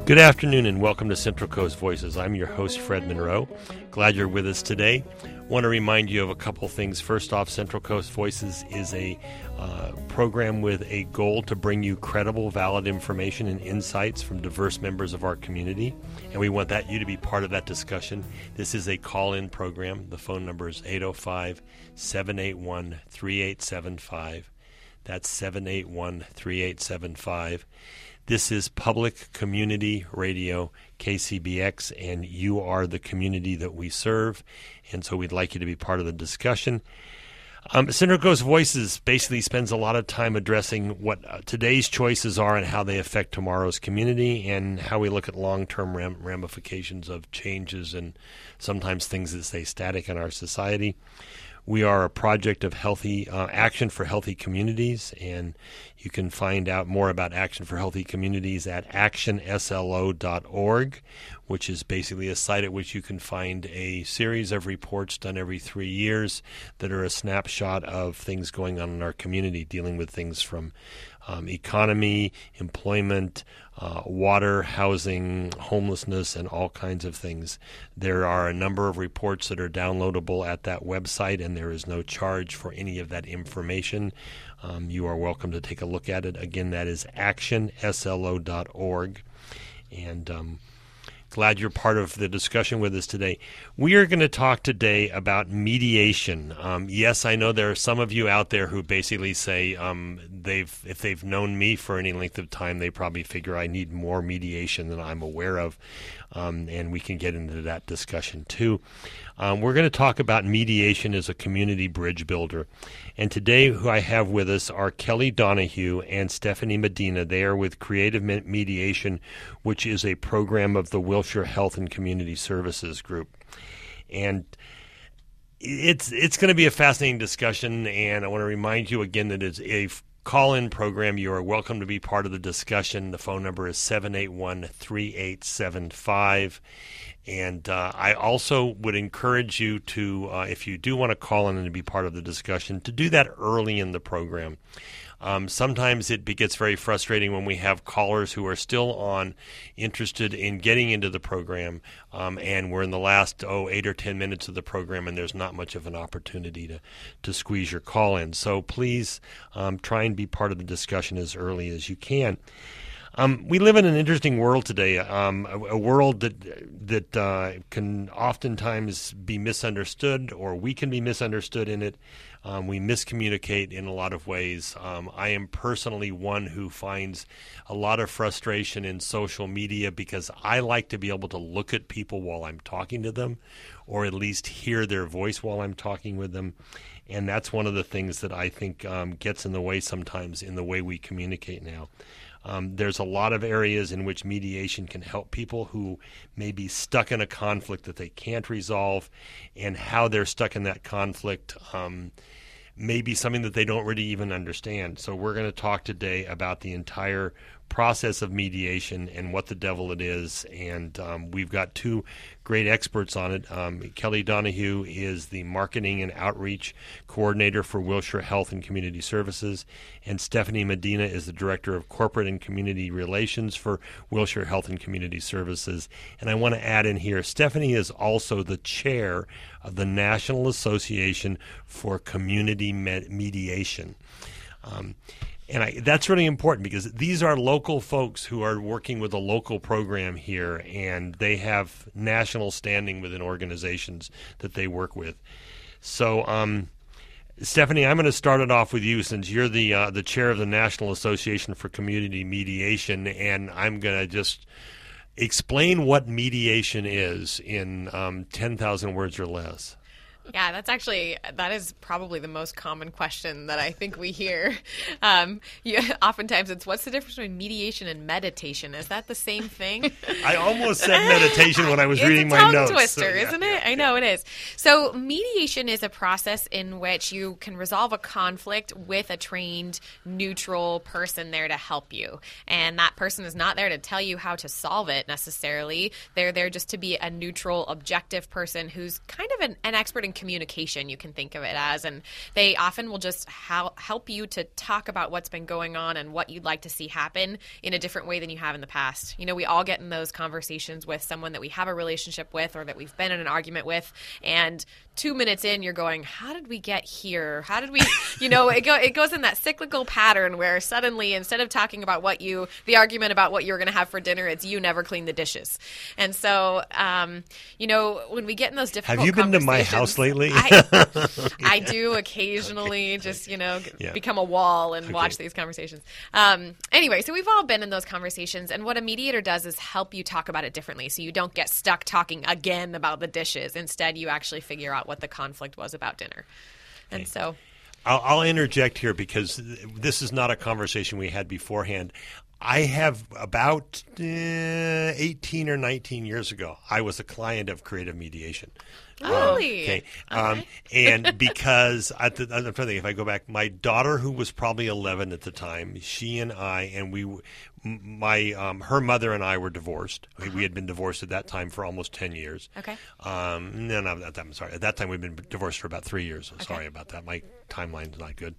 Good afternoon and welcome to Central Coast Voices. I'm your host, Fred Monroe. Glad you're with us today. Want to remind you of a couple things. First off, Central Coast Voices is a program with a goal to bring you credible, valid information and insights from diverse members of our community, and we want you to be part of that discussion. This is a call-in program. The phone number is 805-781-3875. That's 781-3875. This is Public Community Radio, KCBX, and you are the community that we serve, and so we'd like you to be part of the discussion. Central Coast Voices basically spends a lot of time addressing what today's choices are and how they affect tomorrow's community, and how we look at long-term ramifications of changes and sometimes things that stay static in our society. We are a project of Action for Healthy Communities, and you can find out more about Action for Healthy Communities at actionslo.org, which is basically a site at which you can find a series of reports done every 3 years that are a snapshot of things going on in our community, dealing with things from economy, employment, water, housing, homelessness, and all kinds of things. There are a number of reports that are downloadable at that website, and there is no charge for any of that information. You are welcome to take a look at it. Again, that is actionslo.org. And glad you're part of the discussion with us today. We are going to talk today about mediation. Yes, I know there are some of you out there who basically say if they've known me for any length of time, they probably figure I need more mediation than I'm aware of, and we can get into that discussion too. We're going to talk about mediation as a community bridge builder. And today who I have with us are Kelly Donahue and Stephanie Medina. They are with Creative Mediation, which is a program of the Wilshire Health and Community Services Group. And it's going to be a fascinating discussion, and I want to remind you again that it's a call-in program. You are welcome to be part of the discussion. The phone number is 781-3875. And I also would encourage you to, if you do want to call in and to be part of the discussion, to do that early in the program. Sometimes it gets very frustrating when we have callers who are still interested in getting into the program, and we're in the last 8 or 10 minutes of the program, and there's not much of an opportunity to squeeze your call in. So please try and be part of the discussion as early as you can. We live in an interesting world today, a world that can oftentimes be misunderstood, or we can be misunderstood in it. We miscommunicate in a lot of ways. I am personally one who finds a lot of frustration in social media because I like to be able to look at people while I'm talking to them, or at least hear their voice while I'm talking with them. And that's one of the things that I think gets in the way sometimes in the way we communicate now. There's a lot of areas in which mediation can help people who may be stuck in a conflict that they can't resolve, and how they're stuck in that conflict may be something that they don't really even understand. So we're going to talk today about the entire process of mediation and what the devil it is, and we've got two great experts on it. Kelly Donahue is the Marketing and Outreach Coordinator for Wilshire Health and Community Services, and Stephanie Medina is the Director of Corporate and Community Relations for Wilshire Health and Community Services. And I want to add in here, Stephanie is also the Chair of the National Association for Community Mediation. And that's really important because these are local folks who are working with a local program here, and they have national standing within organizations that they work with. So, Stephanie, I'm going to start it off with you since you're the chair of the National Association for Community Mediation, and I'm going to just explain what mediation is in 10,000 words or less. Yeah, that is probably the most common question that I think we hear. Oftentimes it's, what's the difference between mediation and meditation? Is that the same thing? I almost said meditation when I was reading my notes. It's a tongue twister, isn't it? I know it is. So mediation is a process in which you can resolve a conflict with a trained, neutral person there to help you. And that person is not there to tell you how to solve it necessarily. They're there just to be a neutral, objective person who's kind of an expert in communication, you can think of it as. And they often will just help you to talk about what's been going on and what you'd like to see happen in a different way than you have in the past. You know, we all get in those conversations with someone that we have a relationship with or that we've been in an argument with, and 2 minutes in, you're going, how did we get here? How did we, it goes in that cyclical pattern where suddenly, instead of talking about the argument about what you're going to have for dinner, it's you never clean the dishes. And so, when we get in those difficult Have you been to my house lately? I do occasionally just, become a wall and watch these conversations. Anyway, so we've all been in those conversations, and what a mediator does is help you talk about it differently so you don't get stuck talking again about the dishes. Instead, you actually figure out what the conflict was about dinner. And so I'll interject here because this is not a conversation we had beforehand. I have about 18 or 19 years ago, I was a client of creative mediation. Really? Okay. And because I'm trying to think, if I go back, my daughter, who was probably 11 at the time, she and I, and her mother and I were divorced. We had been divorced at that time for almost 10 years. Okay. No, not at that time. I'm sorry. At that time, we'd been divorced for about 3 years. Okay. Sorry about that. My timeline's not good.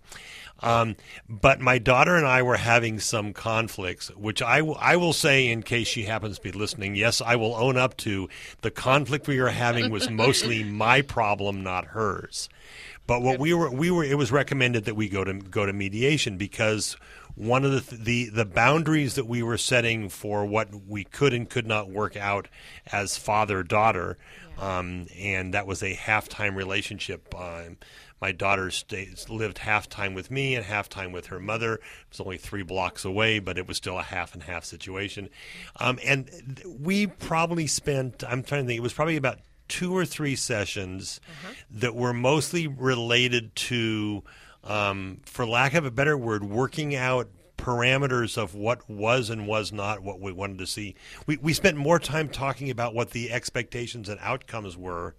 But my daughter and I were having some conflicts, which I will say, in case she happens to be listening, yes, I will own up to the conflict we were having was mostly my problem, not hers. But what it was recommended that we go to mediation because one of the boundaries that we were setting for what we could and could not work out as father-daughter, and that was a half-time relationship. My daughter lived half-time with me and half-time with her mother. It was only 3 blocks away, but it was still a half-and-half situation. And we probably spent, I'm trying to think, it was probably about 2 or 3 sessions that were mostly related to, for lack of a better word, working out parameters of what was and was not what we wanted to see. We spent more time talking about what the expectations and outcomes were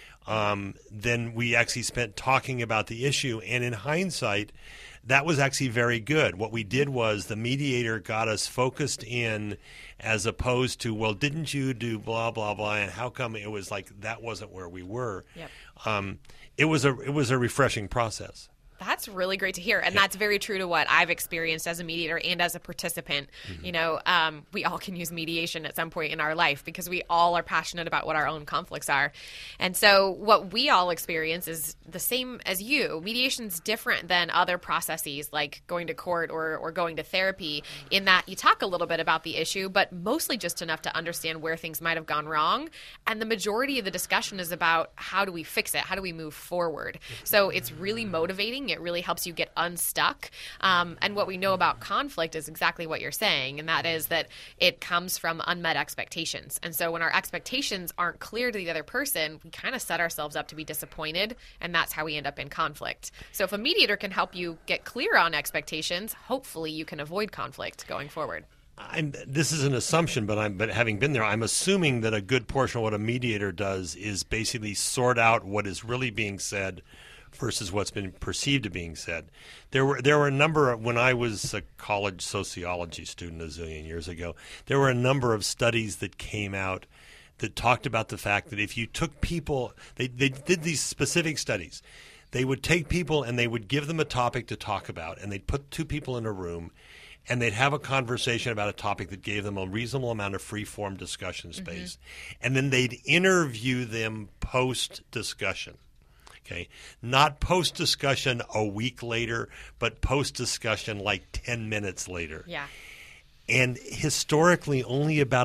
than we actually spent talking about the issue. And in hindsight, that was actually very good. What we did was the mediator got us focused in as opposed to, well, didn't you do blah, blah, blah, and how come it was like that wasn't where we were. Yep. It was a refreshing process. That's really great to hear. And that's very true to what I've experienced as a mediator and as a participant. Mm-hmm. We all can use mediation at some point in our life because we all are passionate about what our own conflicts are. And so what we all experience is the same as you. Mediation's different than other processes like going to court or going to therapy in that you talk a little bit about the issue, but mostly just enough to understand where things might have gone wrong. And the majority of the discussion is about how do we fix it? How do we move forward? So it's really motivating. It really helps you get unstuck. And what we know about conflict is exactly what you're saying, and that is that it comes from unmet expectations. And so when our expectations aren't clear to the other person, we kind of set ourselves up to be disappointed, and that's how we end up in conflict. So if a mediator can help you get clear on expectations, hopefully you can avoid conflict going forward. This is an assumption, but having been there, I'm assuming that a good portion of what a mediator does is basically sort out what is really being said versus what's been perceived to being said. There were a number of, when I was a college sociology student a zillion years ago, there were a number of studies that came out that talked about the fact that if you took people, they did these specific studies. They would take people and they would give them a topic to talk about, and they'd put 2 people in a room, and they'd have a conversation about a topic that gave them a reasonable amount of free-form discussion space. Mm-hmm. And then they'd interview them post-discussion. Okay, not post-discussion a week later, but post-discussion like 10 minutes later. Yeah. And historically, only about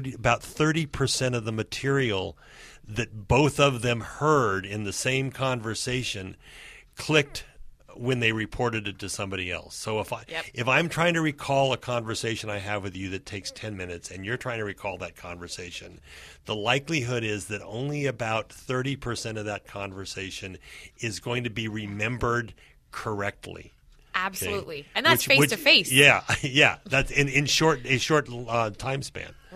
30% of the material that both of them heard in the same conversation clicked when they reported it to somebody else. So if I'm trying to recall a conversation I have with you that takes 10 minutes and you're trying to recall that conversation, the likelihood is that only about 30% of that conversation is going to be remembered correctly. Absolutely. Okay? And that's face to face. Yeah. That's in a short time span.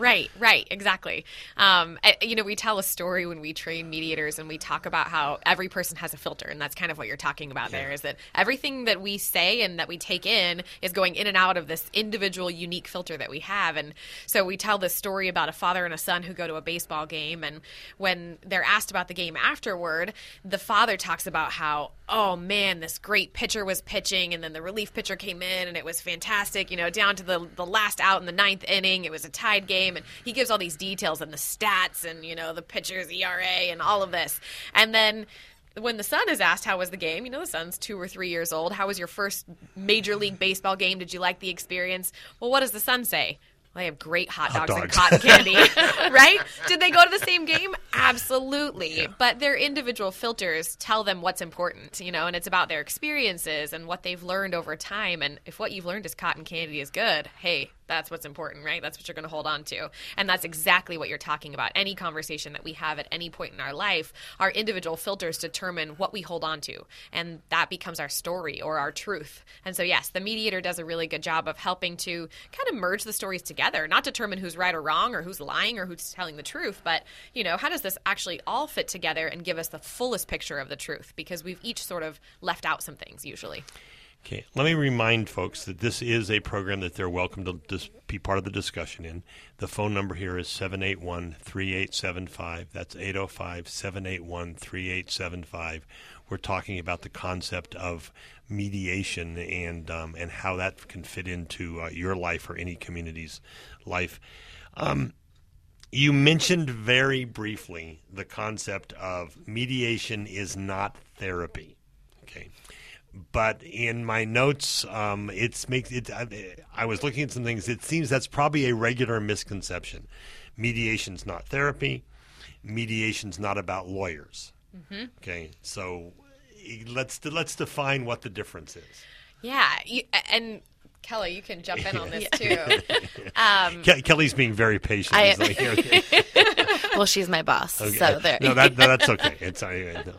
Right, exactly. We tell a story when we train mediators, and we talk about how every person has a filter, and that's kind of what you're talking about there, is that everything that we say and that we take in is going in and out of this individual, unique filter that we have. And so we tell this story about a father and a son who go to a baseball game, and when they're asked about the game afterward, the father talks about how, oh man, this great pitcher was pitching, and then the relief pitcher came in, and it was fantastic, down to the last out in the ninth inning. It was a tied game, and he gives all these details and the stats and, the pitcher's ERA and all of this. And then when the son is asked how was the game, the son's 2 or 3 years old, how was your first Major League Baseball game? Did you like the experience? Well, what does the son say? Well, they have great hot dogs and cotton candy, right? Did they go to the same game? Absolutely. Yeah. But their individual filters tell them what's important, and it's about their experiences and what they've learned over time. And if what you've learned is cotton candy is good, hey, that's what's important, right? That's what you're going to hold on to. And that's exactly what you're talking about. Any conversation that we have at any point in our life, our individual filters determine what we hold on to. And that becomes our story or our truth. And so, yes, the mediator does a really good job of helping to kind of merge the stories together, not determine who's right or wrong or who's lying or who's telling the truth, but, how does this actually all fit together and give us the fullest picture of the truth? Because we've each sort of left out some things usually. Okay, let me remind folks that this is a program that they're welcome to be part of the discussion in. The phone number here is 781-3875. That's 805-781-3875. We're talking about the concept of mediation and how that can fit into your life or any community's life. You mentioned very briefly the concept of mediation is not therapy. Okay. But in my notes, I was looking at some things. It seems that's probably a regular misconception. Mediation's not therapy. Mediation's not about lawyers. Mm-hmm. Okay, so let's define what the difference is. Yeah, and Kelly, you can jump in on this too. Kelly's being very patient. Well, she's my boss, okay. So there. No, that's okay. It's no.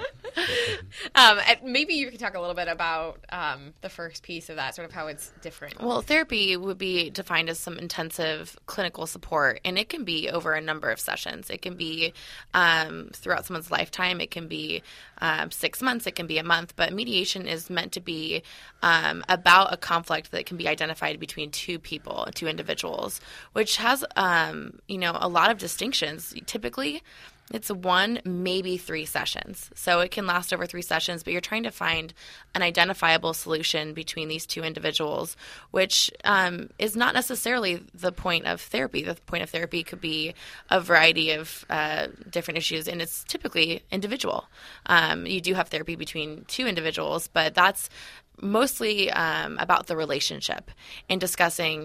Maybe you could talk a little bit about the first piece of that, sort of how it's different. Well, therapy would be defined as some intensive clinical support, and it can be over a number of sessions. It can be throughout someone's lifetime. It can be 6 months. It can be a month. But mediation is meant to be about a conflict that can be identified between two people, two individuals, which has a lot of distinctions. Typically, it's 1, maybe 3 sessions. So it can last over 3 sessions, but you're trying to find an identifiable solution between these two individuals, which is not necessarily the point of therapy. The point of therapy could be a variety of different issues, and it's typically individual. You do have therapy between 2 individuals, but that's mostly about the relationship and discussing,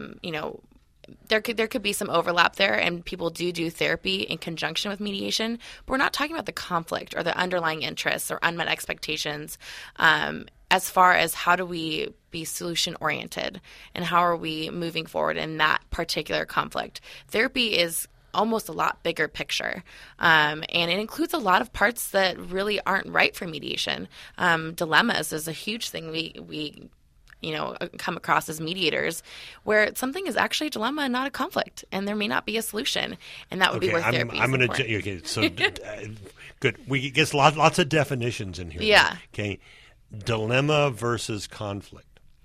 there could be some overlap there, and people do therapy in conjunction with mediation, but we're not talking about the conflict or the underlying interests or unmet expectations as far as how do we be solution-oriented and how are we moving forward in that particular conflict. Therapy is almost a lot bigger picture, and it includes a lot of parts that really aren't right for mediation. Dilemmas is a huge thing we come across as mediators, where something is actually a dilemma and not a conflict, and there may not be a solution, and that would be where therapy is important. Okay, so good. We get lots of definitions in here. Yeah. Okay, dilemma versus conflict.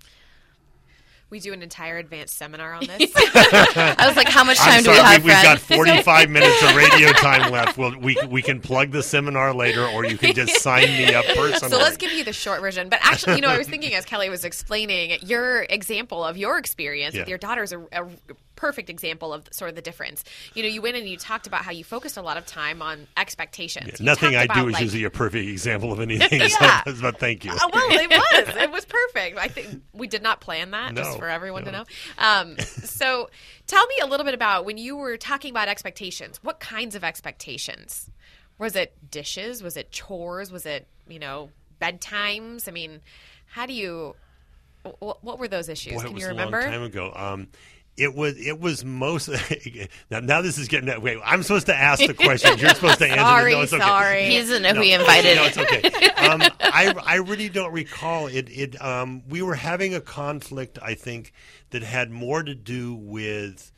We do an entire advanced seminar on this. I was like, how much time do we have, We've got 45 minutes of radio time left. Well, we can plug the seminar later, or you can just sign me up personally. So let's give you the short version. But actually, I was thinking as Kelly was explaining, your example of your experience with your daughter is a perfect example of sort of the difference. You went and you talked about how you focused a lot of time on expectations. Yeah, nothing I do is usually a perfect example of anything, but thank you. Well, it was perfect. I think we did not plan that, just for everyone to know. So tell me a little bit about when you were talking about expectations. What kinds of expectations? Was it dishes? Was it chores? Was it, bedtimes? I mean, how do you – what were those issues? Can you remember? It was a long time ago. It was most now this is getting wait. I'm supposed to ask the questions. You're supposed to answer. No, it's okay. Sorry. He doesn't know who he invited. No, it's okay. I really don't recall it. We were having a conflict, I think, that had more to do with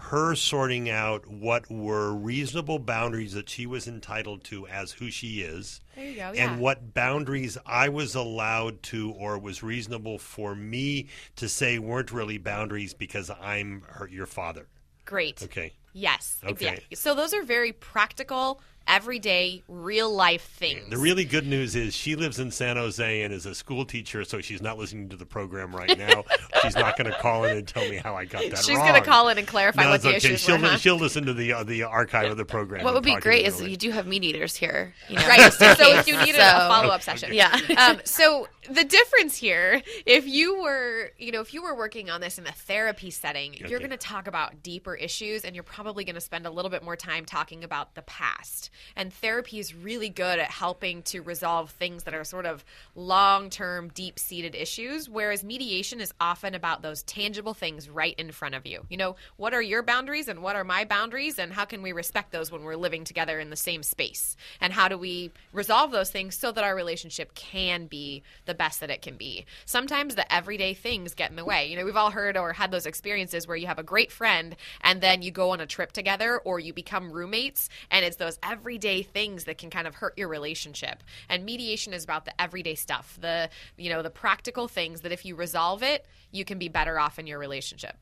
her sorting out what were reasonable boundaries that she was entitled to as who she is. There you go, yeah. And what boundaries I was allowed to or was reasonable for me to say weren't really boundaries because I'm your father. Great. Okay. Yes, Okay. exactly. So those are very practical, everyday, real-life things. The really good news is she lives in San Jose and is a school teacher, so she's not listening to the program right now. She's not going to call in and tell me how I got that She's wrong. going to call in and clarify what it's the okay. issues were, huh? She'll listen to the archive of the program. What would be and talk great it is over. you do have mediators here. You know, Right. just in So if case. you needed So- a follow-up session. Yeah. So the difference here, if you were working on this in a therapy setting, you're Okay. going to talk about deeper issues, and you're probably going to spend a little bit more time talking about the past. And therapy is really good at helping to resolve things that are sort of long-term, deep-seated issues, whereas mediation is often about those tangible things right in front of you. You know, what are your boundaries and what are my boundaries, and how can we respect those when we're living together in the same space? And how do we resolve those things so that our relationship can be the best that it can be? Sometimes the everyday things get in the way. You know, we've all heard or had those experiences where you have a great friend and then you go on a trip together or you become roommates, and it's those everyday things that can kind of hurt your relationship. And mediation is about the everyday stuff, the practical things that if you resolve it, you can be better off in your relationship.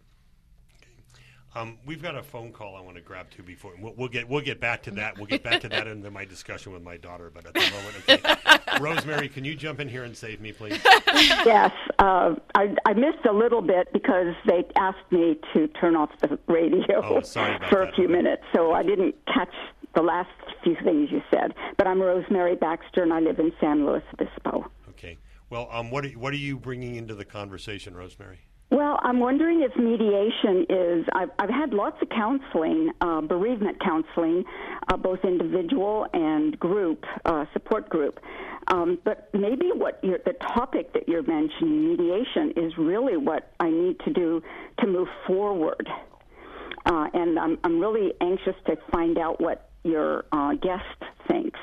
We've got a phone call I want to grab to before we'll get back to that. We'll get back to that in my discussion with my daughter. But at the moment, okay. Rosemary, can you jump in here and save me, please? Yes, I missed a little bit because they asked me to turn off the radio Oh, sorry about for that. a few minutes, so I didn't catch the last few things you said. But I'm Rosemary Baxter, and I live in San Luis Obispo. Okay. Well, what are you bringing into the conversation, Rosemary? Well, I'm wondering if mediation is. I've had lots of counseling, bereavement counseling, both individual and group, support group. But maybe the topic that you're mentioning, mediation, is really what I need to do to move forward. And I'm really anxious to find out what your guest thinks.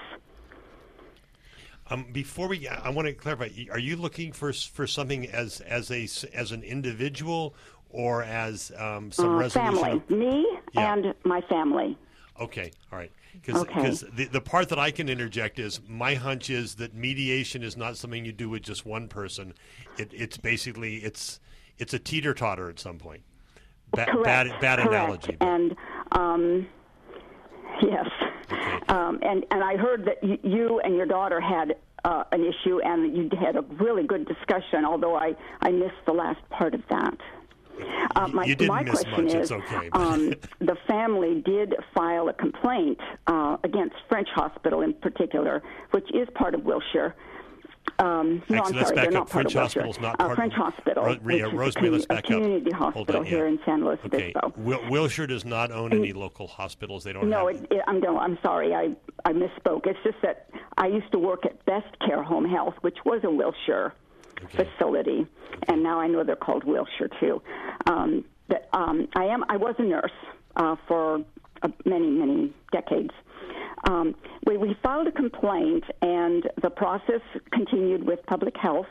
Before I want to clarify. Are you looking for something as an individual or as some resolution? Family, me Yeah. and my family. Okay, all right. Because the part that I can interject is my hunch is that mediation is not something you do with just one person. It's basically it's a teeter-totter at some point. Correct. Bad Correct. analogy. But, And yes. okay. And I heard that you and your daughter had an issue, and you had a really good discussion, although I missed the last part of that. You didn't my miss question much. is, It's okay. the family did file a complaint against French Hospital in particular, which is part of Wilshire. Actually, let's sorry, back they're up. not part French of Hospital's Wilshire. not part French of Hospital, which is Rosemary, let's a back up. community Hold hospital on, here in San Luis Okay. Obispo. Wilshire does not own any local hospitals. They don't No, have I'm sorry. I misspoke. It's just that I used to work at Best Care Home Health, which was a Wilshire facility, and now I know they're called Wilshire too. But I was a nurse for many decades. We filed a complaint, and the process continued with public health.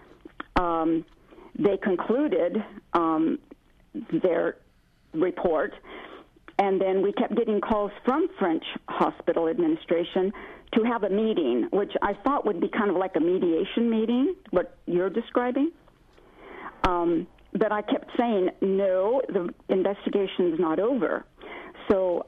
They concluded their report, and then we kept getting calls from French Hospital Administration to have a meeting, which I thought would be kind of like a mediation meeting, what you're describing. But I kept saying, no, the investigation is not over. So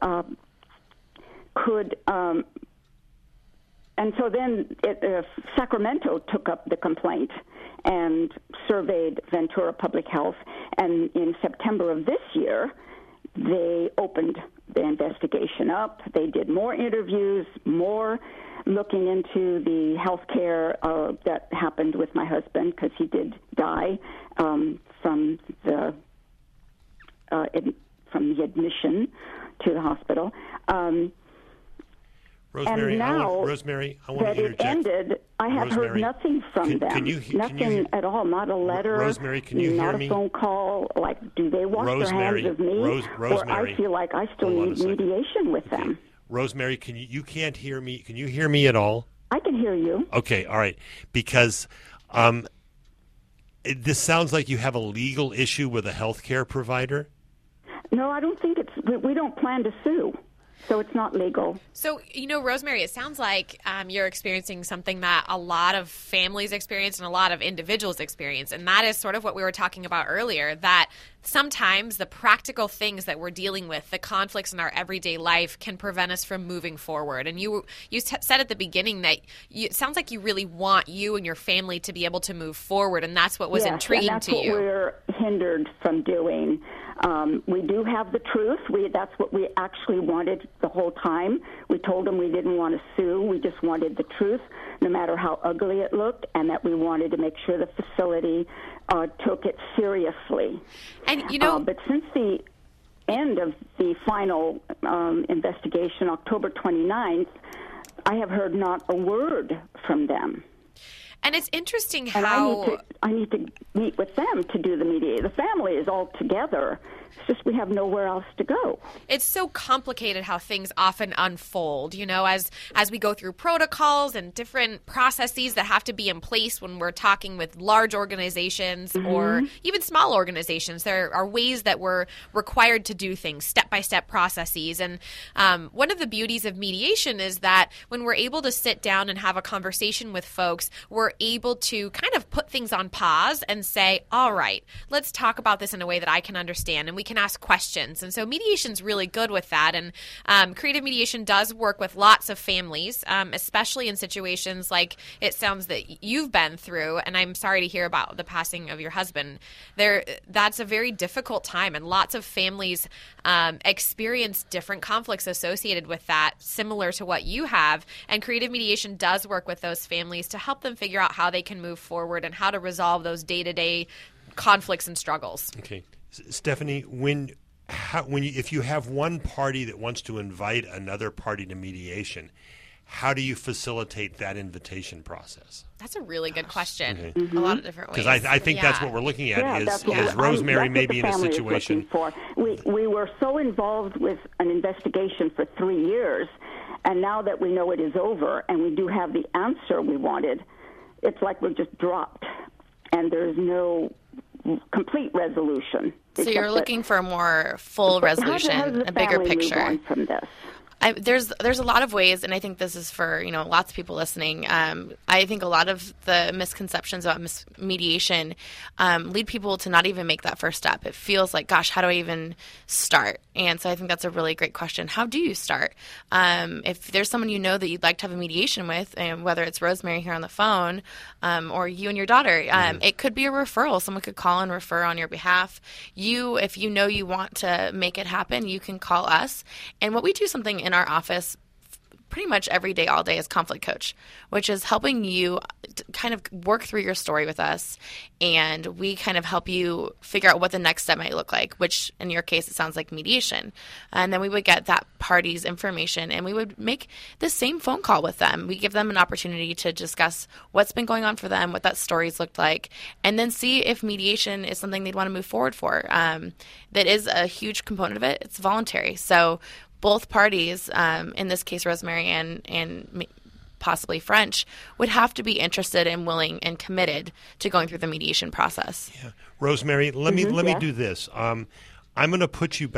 and so then Sacramento took up the complaint and surveyed Ventura Public Health, and in September of this year, they opened the investigation up. They did more interviews, more looking into the health care that happened with my husband, because he did die from the admission to the hospital. Rosemary, and now Rosemary, I want that to it interject. ended, I have Rosemary, heard nothing from them. can you nothing at all, not a letter, Rosemary, can you not hear a me? phone call. Like, do they wash Rosemary, their hands of me? Or I feel like I still hold on a need second. mediation with them. Rosemary, you can't hear me? Can you hear me at all? I can hear you. Okay, all right. Because this sounds like you have a legal issue with a healthcare provider. No, I don't think we don't plan to sue. So it's not legal. So, Rosemary, it sounds like you're experiencing something that a lot of families experience and a lot of individuals experience. And that is sort of what we were talking about earlier, that sometimes the practical things that we're dealing with, the conflicts in our everyday life, can prevent us from moving forward. And you said at the beginning that it sounds like you really want you and your family to be able to move forward. And that's what was intriguing to you. That's what we're hindered from doing. We do have the truth. That's what we actually wanted the whole time. We told them we didn't want to sue. We just wanted the truth, no matter how ugly it looked, and that we wanted to make sure the facility took it seriously. And, but since the end of the final investigation, October 29th, I have heard not a word from them. And it's interesting and how... I need to meet with them to do the mediation. The family is all together. It's just we have nowhere else to go. It's so complicated how things often unfold, as we go through protocols and different processes that have to be in place when we're talking with large organizations or even small organizations. There are ways that we're required to do things, step-by-step processes. And one of the beauties of mediation is that when we're able to sit down and have a conversation with folks, we're able to kind of put things on pause and say, all right, let's talk about this in a way that I can understand, and we can ask questions. And so mediation's really good with that. And creative mediation does work with lots of families, especially in situations like it sounds that you've been through. And I'm sorry to hear about the passing of your husband. That's a very difficult time, and lots of families experience different conflicts associated with that, similar to what you have. And creative mediation does work with those families to help them figure out how they can move forward and how to resolve those day-to-day conflicts and struggles. Okay. Stephanie, if you have one party that wants to invite another party to mediation, how do you facilitate that invitation process? That's a really good question. A lot of different ways. Because I think that's what we're looking at is Rosemary maybe in a situation. We were so involved with an investigation for 3 years, and now that we know it is over and we do have the answer we wanted, it's like we're just dropped, and there's no complete resolution. So you're looking for a more full resolution, a bigger picture. Move on from this? There's a lot of ways, and I think this is for lots of people listening. I think a lot of the misconceptions about mediation lead people to not even make that first step. It feels like, gosh, how do I even start? And so I think that's a really great question. How do you start? If there's someone that you'd like to have a mediation with, and whether it's Rosemary here on the phone or you and your daughter, it could be a referral. Someone could call and refer on your behalf. If you want to make it happen, you can call us. And what we do something in our office pretty much every day, all day, is Conflict Coach, which is helping you kind of work through your story with us. And we kind of help you figure out what the next step might look like, which in your case, it sounds like mediation. And then we would get that party's information and we would make the same phone call with them. We give them an opportunity to discuss what's been going on for them, what that story's looked like, and then see if mediation is something they'd want to move forward for. That is a huge component of it. It's voluntary. So both parties, in this case Rosemary and possibly French, would have to be interested and willing and committed to going through the mediation process. Yeah, Rosemary, let me do this. I'm going to put you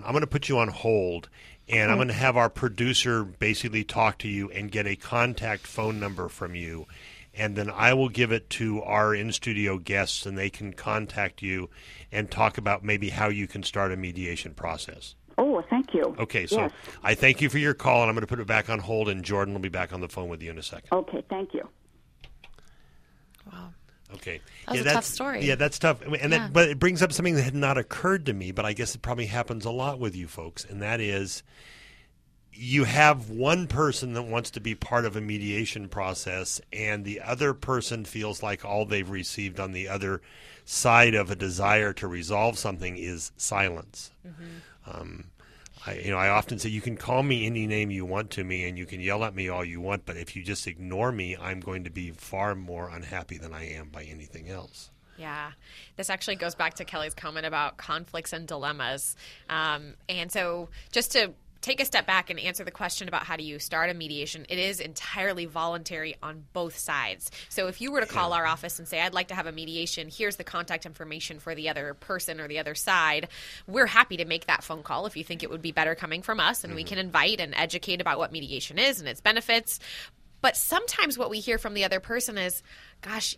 on hold, and I'm going to have our producer basically talk to you and get a contact phone number from you, and then I will give it to our in-studio guests, and they can contact you and talk about maybe how you can start a mediation process. Oh, thank you. Okay, so yes. I thank you for your call, and I'm going to put it back on hold, and Jordan will be back on the phone with you in a second. Okay, thank you. Wow. Okay. That was a tough story. Yeah, that's tough. And but it brings up something that had not occurred to me, but I guess it probably happens a lot with you folks, and that is you have one person that wants to be part of a mediation process, and the other person feels like all they've received on the other side of a desire to resolve something is silence. Mm-hmm. I often say you can call me any name you want to me and you can yell at me all you want, but if you just ignore me, I'm going to be far more unhappy than I am by anything else. Yeah. This actually goes back to Kelly's comment about conflicts and dilemmas. And so just to take a step back and answer the question about how do you start a mediation, it is entirely voluntary on both sides. So if you were to call our office and say, I'd like to have a mediation, here's the contact information for the other person or the other side, we're happy to make that phone call if you think it would be better coming from us, and we can invite and educate about what mediation is and its benefits. But sometimes what we hear from the other person is, gosh,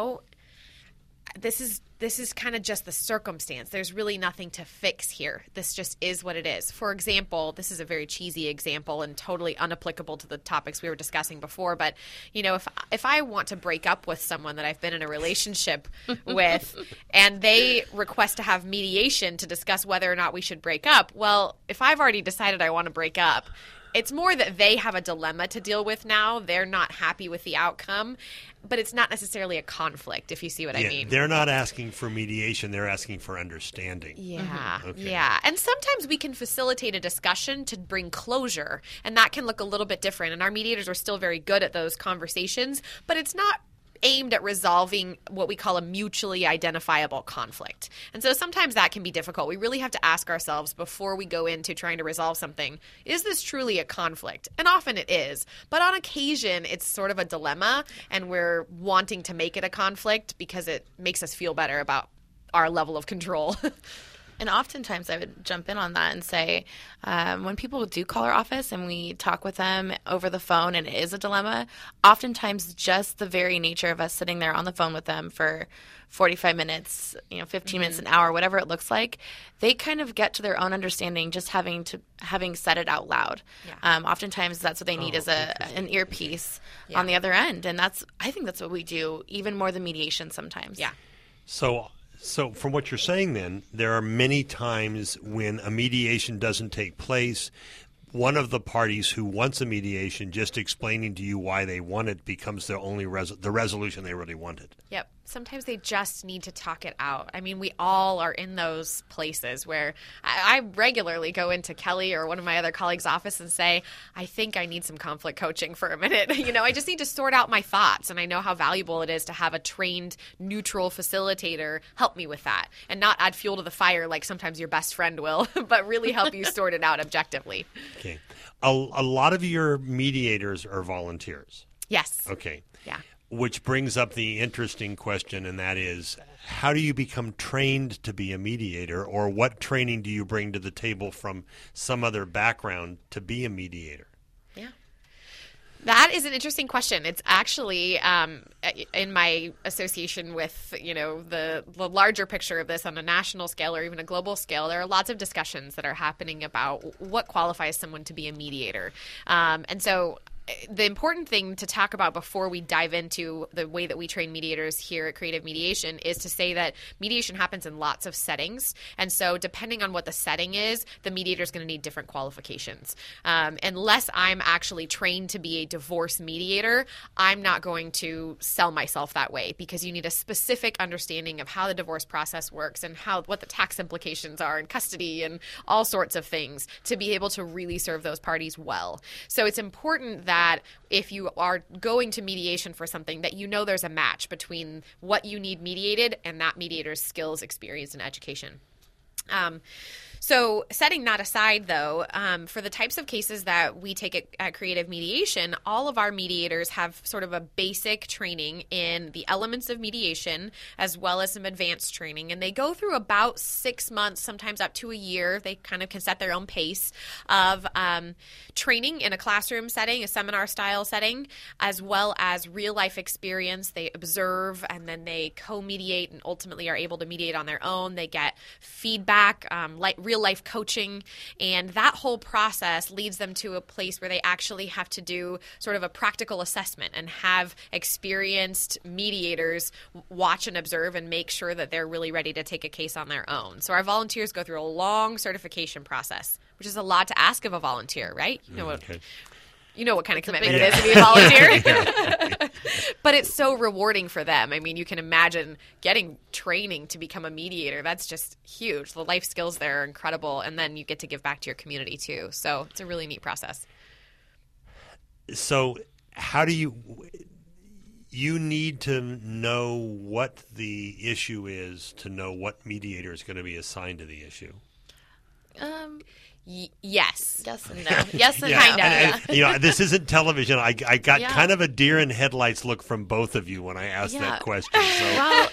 this is kind of just the circumstance. There's really nothing to fix here. This just is what it is. For example, this is a very cheesy example and totally unapplicable to the topics we were discussing before. But, if I want to break up with someone that I've been in a relationship with and they request to have mediation to discuss whether or not we should break up, well, if I've already decided I want to break up, it's more that they have a dilemma to deal with now. They're not happy with the outcome, but it's not necessarily a conflict, if you see what I mean. They're not asking for mediation. They're asking for understanding. Yeah. Okay. Yeah. And sometimes we can facilitate a discussion to bring closure, and that can look a little bit different. And our mediators are still very good at those conversations, but it's not aimed at resolving what we call a mutually identifiable conflict. And so sometimes that can be difficult. We really have to ask ourselves before we go into trying to resolve something, is this truly a conflict? And often it is. But on occasion, it's sort of a dilemma, and we're wanting to make it a conflict because it makes us feel better about our level of control. And oftentimes I would jump in on that and say, when people do call our office and we talk with them over the phone and it is a dilemma, oftentimes just the very nature of us sitting there on the phone with them for 45 minutes, 15 minutes, an hour, whatever it looks like, they kind of get to their own understanding just having said it out loud. Yeah. Oftentimes that's what they need is an earpiece on the other end. And I think that's what we do even more than mediation sometimes. Yeah. So from what you're saying then, there are many times when a mediation doesn't take place, one of the parties who wants a mediation just explaining to you why they want it becomes the only the resolution they really wanted. Yep. Sometimes they just need to talk it out. I mean, we all are in those places where I regularly go into Kelly or one of my other colleagues' office and say, I think I need some conflict coaching for a minute. I just need to sort out my thoughts. And I know how valuable it is to have a trained, neutral facilitator help me with that and not add fuel to the fire like sometimes your best friend will, but really help you sort it out objectively. Okay. A lot of your mediators are volunteers. Yes. Okay. Yeah. Which brings up the interesting question, and that is, how do you become trained to be a mediator, or what training do you bring to the table from some other background to be a mediator? Yeah. That is an interesting question. It's actually in my association with, the larger picture of this on a national scale or even a global scale, there are lots of discussions that are happening about what qualifies someone to be a mediator. And so the important thing to talk about before we dive into the way that we train mediators here at Creative Mediation is to say that mediation happens in lots of settings. And so depending on what the setting is, the mediator is going to need different qualifications. Unless I'm actually trained to be a divorce mediator, I'm not going to sell myself that way, because you need a specific understanding of how the divorce process works and what the tax implications are in custody and all sorts of things to be able to really serve those parties well. So it's important that if you are going to mediation for something, that there's a match between what you need mediated and that mediator's skills, experience, and education. So setting that aside, though, for the types of cases that we take at Creative Mediation, all of our mediators have sort of a basic training in the elements of mediation as well as some advanced training. And they go through about 6 months, sometimes up to a year. They kind of can set their own pace of training in a classroom setting, a seminar-style setting, as well as real-life experience. They observe and then they co-mediate and ultimately are able to mediate on their own. They get feedback, real-life coaching, and that whole process leads them to a place where they actually have to do sort of a practical assessment and have experienced mediators watch and observe and make sure that they're really ready to take a case on their own. So our volunteers go through a long certification process, which is a lot to ask of a volunteer, right? You know what kind of commitment it is to be a volunteer. But it's so rewarding for them. I mean, you can imagine getting training to become a mediator. That's just huge. The life skills there are incredible. And then you get to give back to your community, too. So it's a really neat process. So how do you need to know what the issue is to know what mediator is going to be assigned to the issue? Yes. Yes and no. Yes and Kinda. And, this isn't television. I got Yeah. kind of a deer in headlights look from both of you when I asked Yeah. that question. So, Well,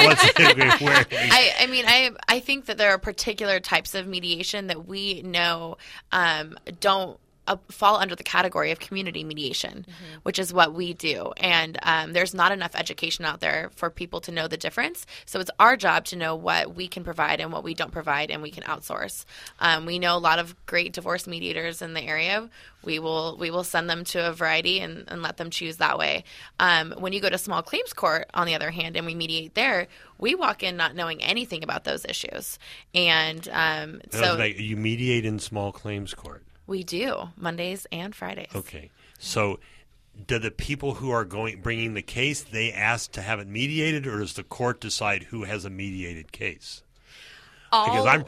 I mean, I think that there are particular types of mediation that we know don't fall under the category of community mediation, which is what we do. And there's not enough education out there for people to know the difference. So it's our job to know what we can provide and what we don't provide, and we can outsource. We know a lot of great divorce mediators in the area. We will send them to a variety and let them choose that way. When you go to small claims court, on the other hand, and we mediate there, we walk in not knowing anything about those issues. And so you mediate in small claims court. we do, Mondays and Fridays. Okay. So do the people who are bringing the case, they ask to have it mediated, or does the court decide who has a mediated case? Because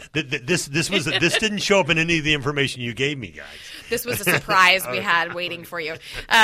this didn't show up in any of the information you gave me, guys. This was a surprise we had waiting for you.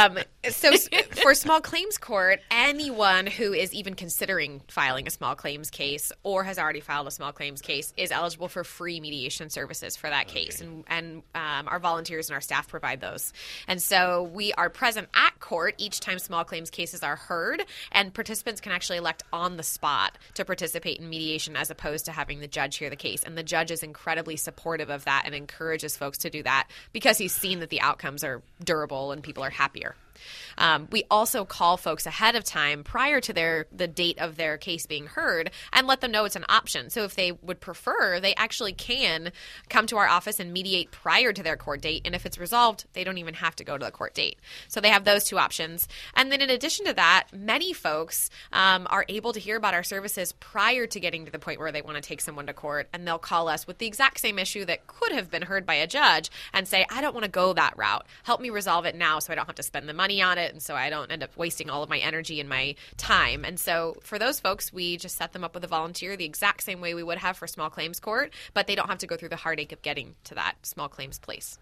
So for small claims court, anyone who is even considering filing a small claims case or has already filed a small claims case is eligible for free mediation services for that case. And our volunteers and our staff provide those. And so we are present at court each time small claims cases are heard, and participants can actually elect on the spot to participate in mediation as opposed to having the judge hear the case. And the judge is incredibly supportive of that and encourages folks to do that because he's seen that the outcomes are durable and people are happier. We also call folks ahead of time prior to the date of their case being heard and let them know it's an option. So if they would prefer, they actually can come to our office and mediate prior to their court date. And if it's resolved, they don't even have to go to the court date. So they have those two options. And then in addition to that, many folks are able to hear about our services prior to getting to the point where they want to take someone to court. And they'll call us with the exact same issue that could have been heard by a judge and say, I don't want to go that route. Help me resolve it now so I don't have to spend the money on it, and so I don't end up wasting all of my energy and my time. And so for those folks, we just set them up with a volunteer the exact same way we would have for small claims court, but they don't have to go through the heartache of getting to that small claims place.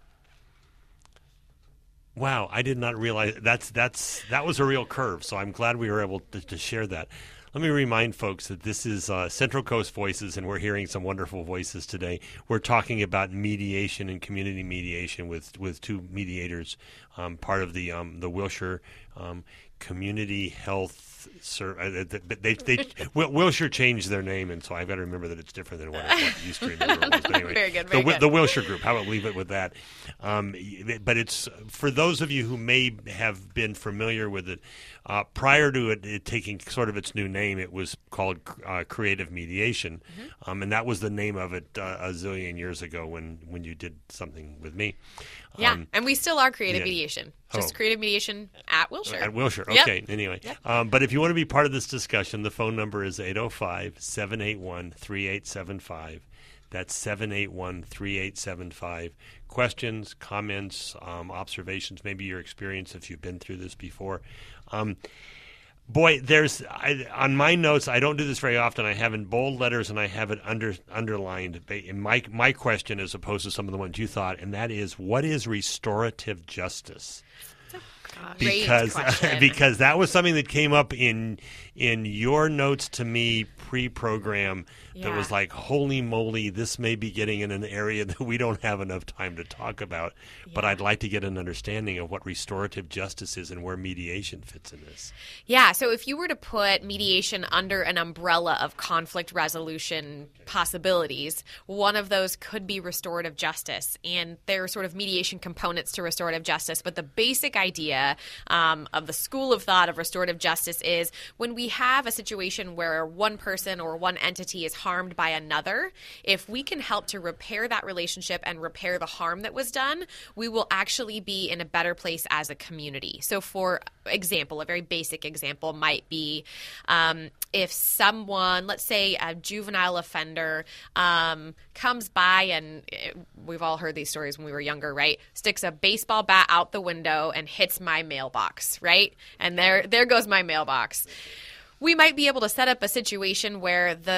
Wow, I did not realize that was a real curve, so I'm glad we were able to share that. Let me remind folks that this is Central Coast Voices, and we're hearing some wonderful voices today. We're talking about mediation and community mediation with two mediators, part of the Wilshire Community Health Service. Wilshire changed their name, and so I've got to remember that it's different than what I used to remember it was. But anyway, Very good. The Wilshire Group. How about leave it with that? But it's for those of you who may have been familiar with it. Prior to it taking sort of its new name, it was called Creative Mediation, and that was the name of it a zillion years ago when you did something with me. Yeah, and we still are Creative yeah. Mediation. Just Creative Mediation at Wilshire. At Wilshire, Yep. okay. Anyway, Yep. but if you want to be part of this discussion, the phone number is 805-781-3875. That's 781-3875. Questions, comments, observations, maybe your experience if you've been through this before. Boy, on my notes, I don't do this very often. I have in bold letters and I have it underlined. My question, as opposed to some of the ones you thought, and that is, what is restorative justice? Because that was something that came up in your notes to me pre-program that was like, holy moly, this may be getting in an area that we don't have enough time to talk about, but I'd like to get an understanding of what restorative justice is and where mediation fits in this. Yeah, so if you were to put mediation under an umbrella of conflict resolution possibilities, one of those could be restorative justice. And there are sort of mediation components to restorative justice, but the basic idea of the school of thought of restorative justice is when we have a situation where one person or one entity is harmed by another, if we can help to repair that relationship and repair the harm that was done, we will actually be in a better place as a community. So for example, a very basic example might be if someone, let's say a juvenile offender, comes by and we've all heard these stories when we were younger, right? Sticks a baseball bat out the window and hits my mailbox, right? And there goes my mailbox. We might be able to set up a situation where the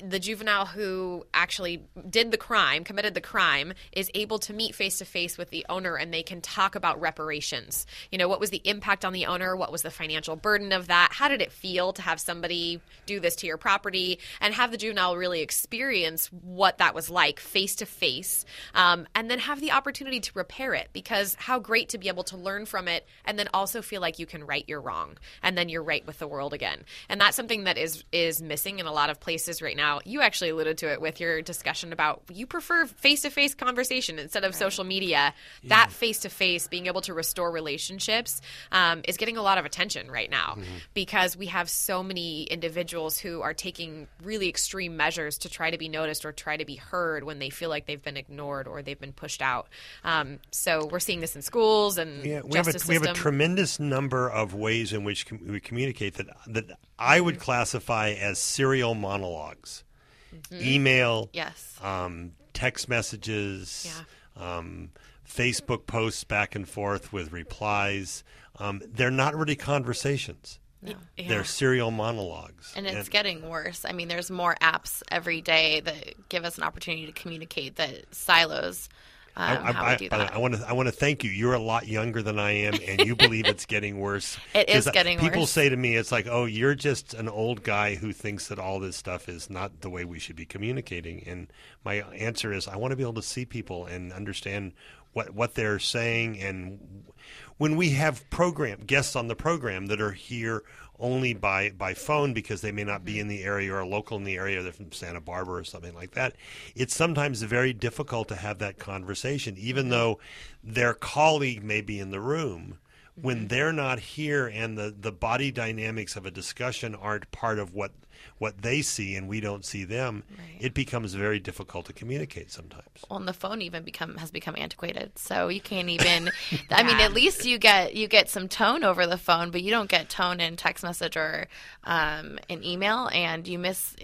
the juvenile who actually did the crime, committed the crime, is able to meet face-to-face with the owner, and they can talk about reparations. What was the impact on the owner? What was the financial burden of that? How did it feel to have somebody do this to your property? And have the juvenile really experience what that was like face-to-face, and then have the opportunity to repair it, because how great to be able to learn from it and then also feel like you can right your wrong, and then you're right with the world again. And that's something that is missing in a lot of places right now. You actually alluded to it with your discussion about you prefer face-to-face conversation instead of social media. Yeah. That face-to-face, being able to restore relationships, is getting a lot of attention right now, because we have so many individuals who are taking really extreme measures to try to be noticed or try to be heard when they feel like they've been ignored or they've been pushed out. So we're seeing this in schools and justice system. We have a tremendous number of ways in which we communicate that I would classify as serial monologues. Email, yes, text messages, Facebook posts back and forth with replies. They're not really conversations. No. Yeah. They're serial monologues. And it's getting worse. I mean, there's more apps every day that give us an opportunity to communicate that silos how we do that. I want to thank you. You're a lot younger than I am, and you believe it's getting worse. It is getting worse. People say to me, it's like, oh, you're just an old guy who thinks that all this stuff is not the way we should be communicating. And my answer is I want to be able to see people and understand what they're saying. And when we have guests on the program that are here only by phone because they may not be in the area or local in the area, they're from Santa Barbara or something like that, it's sometimes very difficult to have that conversation, even though their colleague may be in the room. When they're not here and the body dynamics of a discussion aren't part of what they see and we don't see them, it becomes very difficult to communicate sometimes. Well, and the phone even has become antiquated, so you can't even. I mean, at least you get some tone over the phone, but you don't get tone in text message or an email, and you miss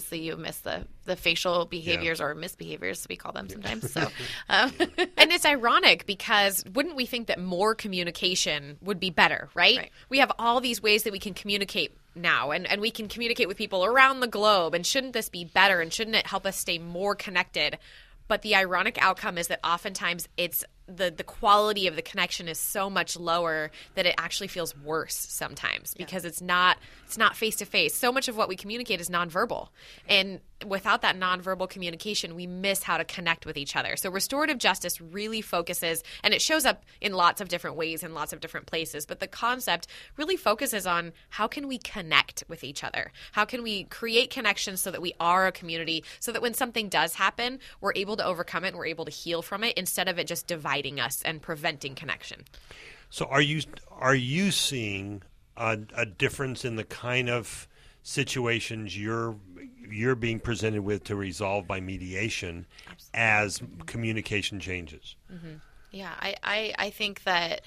the facial behaviors or misbehaviors, we call them sometimes. So, and it's ironic because wouldn't we think that more communication would be better, right? We have all these ways that we can communicate now, and we can communicate with people around the globe, and shouldn't this be better, and shouldn't it help us stay more connected? But the ironic outcome is that oftentimes it's the quality of the connection is so much lower that it actually feels worse sometimes because it's not face to face. So much of what we communicate is nonverbal, and without that nonverbal communication, we miss how to connect with each other. So restorative justice really focuses, and it shows up in lots of different ways in lots of different places, but the concept really focuses on how can we connect with each other? How can we create connections so that we are a community, so that when something does happen, we're able to overcome it and we're able to heal from it instead of it just dividing us and preventing connection. So are you seeing a difference in the kind of situations you're being presented with to resolve by mediation as communication changes? Yeah, I think that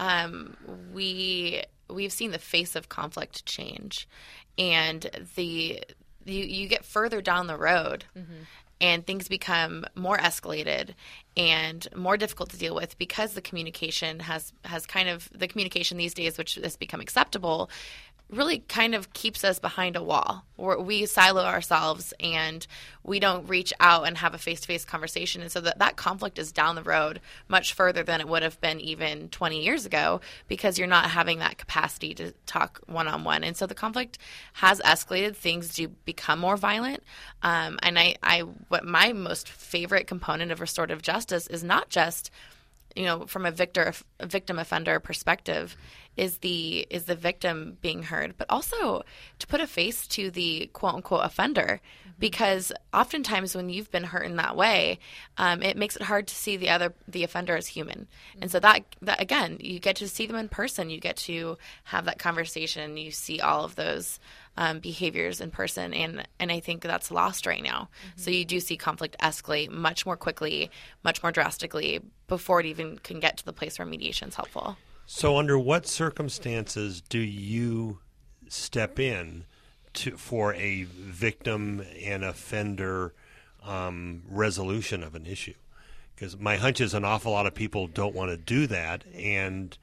we've seen the face of conflict change, and you get further down the road. And things become more escalated and more difficult to deal with because the communication has kind of the communication these days, which has become acceptable, really kind of keeps us behind a wall. We silo ourselves and we don't reach out and have a face-to-face conversation. And so that conflict is down the road much further than it would have been even 20 years ago because you're not having that capacity to talk one-on-one. And so the conflict has escalated. Things do become more violent. And what my most favorite component of restorative justice is not just, from a victim offender perspective, is the victim being heard, but also to put a face to the quote unquote offender, because oftentimes when you've been hurt in that way, it makes it hard to see the offender as human. And so that again, you get to see them in person, you get to have that conversation, you see all of those behaviors in person, and I think that's lost right now. So you do see conflict escalate much more quickly, much more drastically before it even can get to the place where mediation is helpful. So under what circumstances do you step in for a victim and offender resolution of an issue? Because my hunch is an awful lot of people don't want to do that, and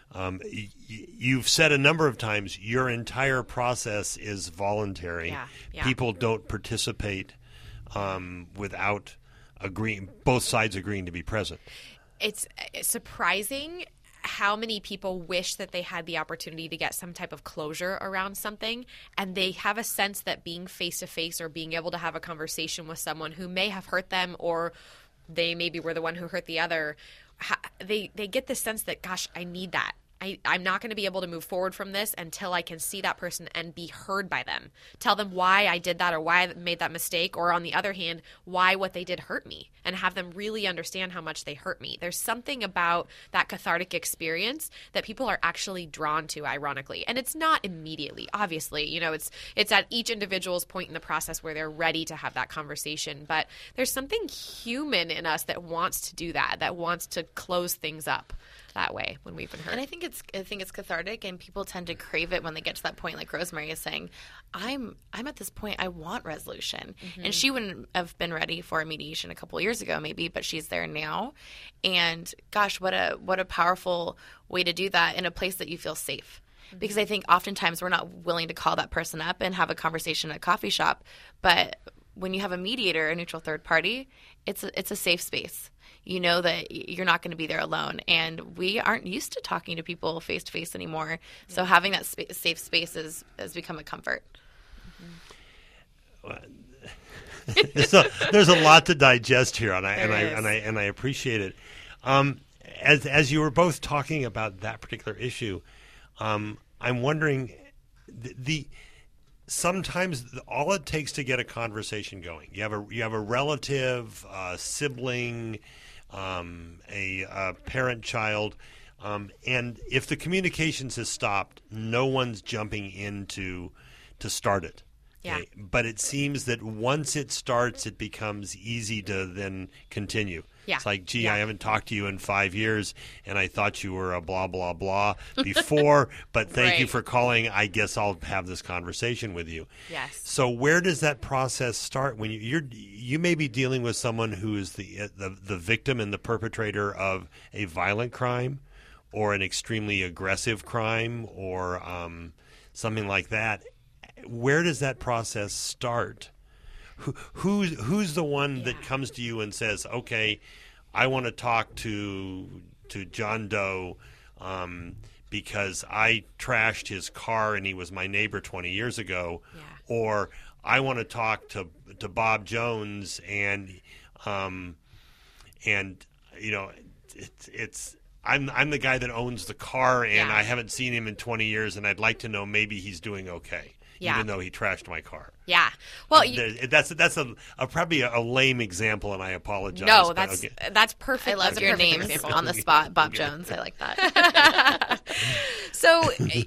You've said a number of times your entire process is voluntary. Yeah. People don't participate without both sides agreeing to be present. It's surprising how many people wish that they had the opportunity to get some type of closure around something, and they have a sense that being face-to-face or being able to have a conversation with someone who may have hurt them, or they maybe were the one who hurt the other, they get the sense that, gosh, I need that. I'm not going to be able to move forward from this until I can see that person and be heard by them. Tell them why I did that or why I made that mistake, or on the other hand, why what they did hurt me, and have them really understand how much they hurt me. There's something about that cathartic experience that people are actually drawn to, ironically. And it's not immediately, obviously. It's at each individual's point in the process where they're ready to have that conversation. But there's something human in us that wants to do that wants to close things up that way when we've been hurt. And I think it's cathartic, and people tend to crave it when they get to that point. Like Rosemary is saying, I'm at this point, I want resolution. Mm-hmm. And she wouldn't have been ready for a mediation a couple of years ago maybe, but she's there now. And gosh, what a powerful way to do that in a place that you feel safe. Mm-hmm. Because I think oftentimes we're not willing to call that person up and have a conversation at a coffee shop, but when you have a mediator, a neutral third party, it's a safe space. You know that you're not going to be there alone. And we aren't used to talking to people face-to-face anymore. So having that safe space has become a comfort. There's a lot to digest here, and I appreciate it. As you were both talking about that particular issue, I'm wondering sometimes all it takes to get a conversation going. You have a relative, sibling, a parent-child, and if the communications has stopped, no one's jumping in to start it. Yeah. Okay? But it seems that once it starts, it becomes easy to then continue. Yeah. It's like, gee, I haven't talked to you in 5 years, and I thought you were a blah, blah, blah before, but thank you for calling. I guess I'll have this conversation with you. Yes. So where does that process start? When you may be dealing with someone who is the victim and the perpetrator of a violent crime or an extremely aggressive crime or something like that. Where does that process start? Who's the one that comes to you and says, okay, I want to talk to John Doe because I trashed his car and he was my neighbor 20 years ago, or I want to talk to Bob Jones and you know it's I'm the guy that owns the car and I haven't seen him in 20 years and I'd like to know maybe he's doing okay. Even though he trashed my car. Yeah. Well, that's probably a lame example, and I apologize. No, that's perfect. I love your names on the spot, Bob Jones. I like that. So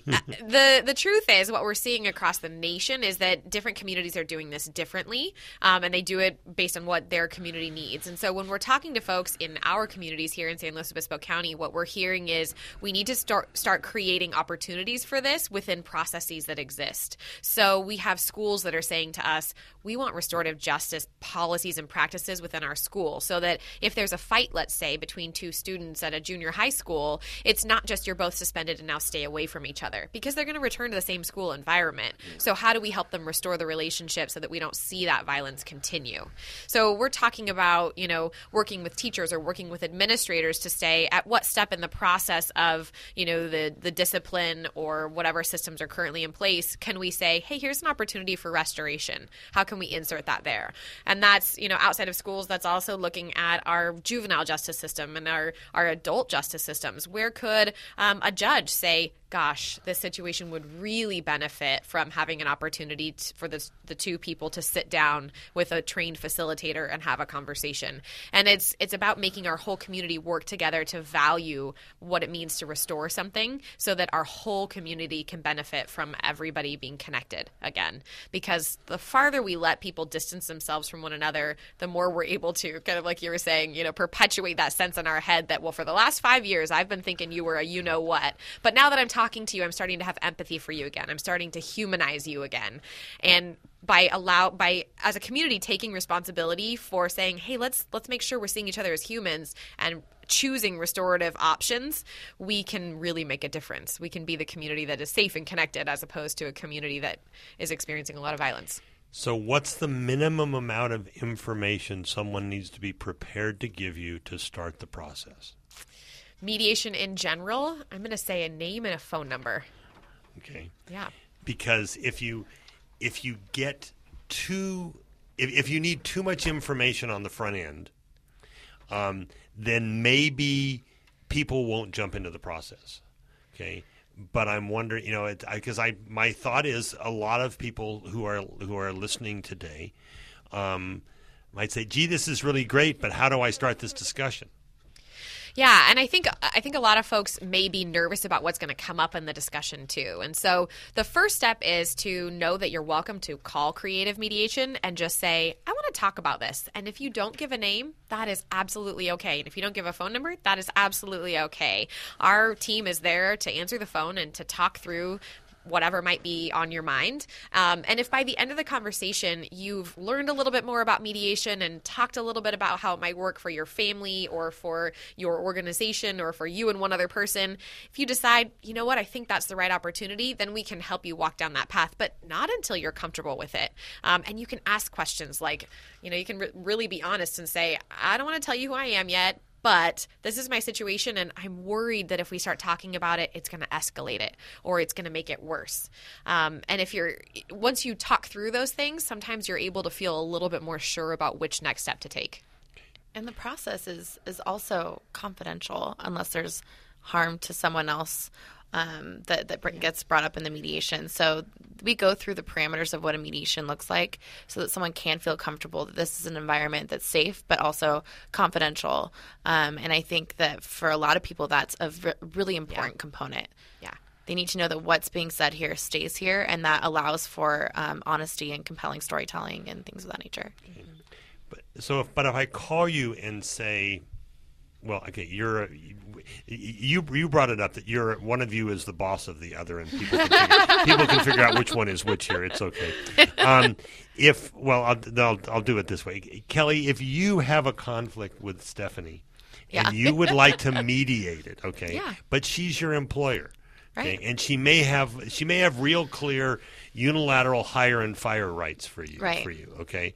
the truth is, what we're seeing across the nation is that different communities are doing this differently, and they do it based on what their community needs. And so when we're talking to folks in our communities here in San Luis Obispo County, what we're hearing is we need to start creating opportunities for this within processes that exist. So we have schools that are saying to us, we want restorative justice policies and practices within our school so that if there's a fight, let's say, between two students at a junior high school, it's not just you're both suspended and now stay away from each other because they're going to return to the same school environment. So how do we help them restore the relationship so that we don't see that violence continue? So we're talking about, working with teachers or working with administrators to say at what step in the process of, the discipline or whatever systems are currently in place, can we say, hey, here's an opportunity for restoration. How can we insert that there? And that's, outside of schools, that's also looking at our juvenile justice system and our adult justice systems. Where could a judge say, gosh, this situation would really benefit from having an opportunity for the two people to sit down with a trained facilitator and have a conversation. And it's about making our whole community work together to value what it means to restore something so that our whole community can benefit from everybody being connected again. Because the farther we let people distance themselves from one another, the more we're able to, kind of like you were saying, perpetuate that sense in our head that, well, for the last 5 years, I've been thinking you were a you-know-what. But now that I'm talking to you, I'm starting to have empathy for you again. I'm starting to humanize you again. And by as a community taking responsibility for saying, hey, let's make sure we're seeing each other as humans and choosing restorative options, we can really make a difference. We can be the community that is safe and connected as opposed to a community that is experiencing a lot of violence. So what's the minimum amount of information someone needs to be prepared to give you to start the process? Mediation in general, I'm going to say a name and a phone number. Okay. Yeah. Because if you get if you need too much information on the front end, then maybe people won't jump into the process. Okay. But I'm wondering, because my thought is a lot of people who are listening today might say, "Gee, this is really great, but how do I start this discussion?" Yeah, and I think a lot of folks may be nervous about what's going to come up in the discussion too. And so the first step is to know that you're welcome to call Creative Mediation and just say, "I want to talk about this." And if you don't give a name, that is absolutely okay. And if you don't give a phone number, that is absolutely okay. Our team is there to answer the phone and to talk through whatever might be on your mind. And if by the end of the conversation you've learned a little bit more about mediation and talked a little bit about how it might work for your family or for your organization or for you and one other person, if you decide, you know what, I think that's the right opportunity, then we can help you walk down that path, but not until you're comfortable with it. And you can ask questions like, you can really be honest and say, "I don't want to tell you who I am yet, but this is my situation, and I'm worried that if we start talking about it, it's going to escalate it or it's going to make it worse." And once you talk through those things, sometimes you're able to feel a little bit more sure about which next step to take. And the process is also confidential unless there's harm to someone else that gets brought up in the mediation. So we go through the parameters of what a mediation looks like so that someone can feel comfortable that this is an environment that's safe but also confidential. And I think that for a lot of people, that's a really important component. Yeah. They need to know that what's being said here stays here, and that allows for honesty and compelling storytelling and things of that nature. Okay. But if I call you and say, well, okay, you brought it up that one of you is the boss of the other, and people can figure out which one is which here. It's okay. I'll do it this way, Kelly. If you have a conflict with Stephanie, and you would like to mediate it, okay, yeah. but she's your employer, okay, right. and she may have real clear unilateral hire and fire rights for you, right. okay.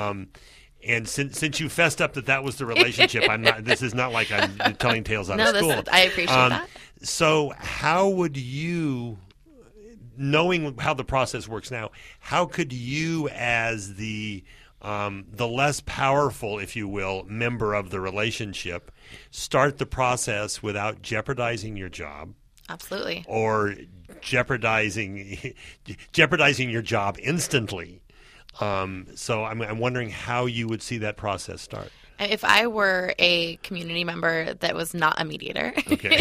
And since you fessed up that was the relationship, this is not like I'm telling tales out of school. I appreciate that. So how would you, knowing how the process works now, how could you as the less powerful, if you will, member of the relationship start the process without jeopardizing your job? Absolutely. Or jeopardizing your job instantly? So I'm wondering how you would see that process start. If I were a community member that was not a mediator, okay.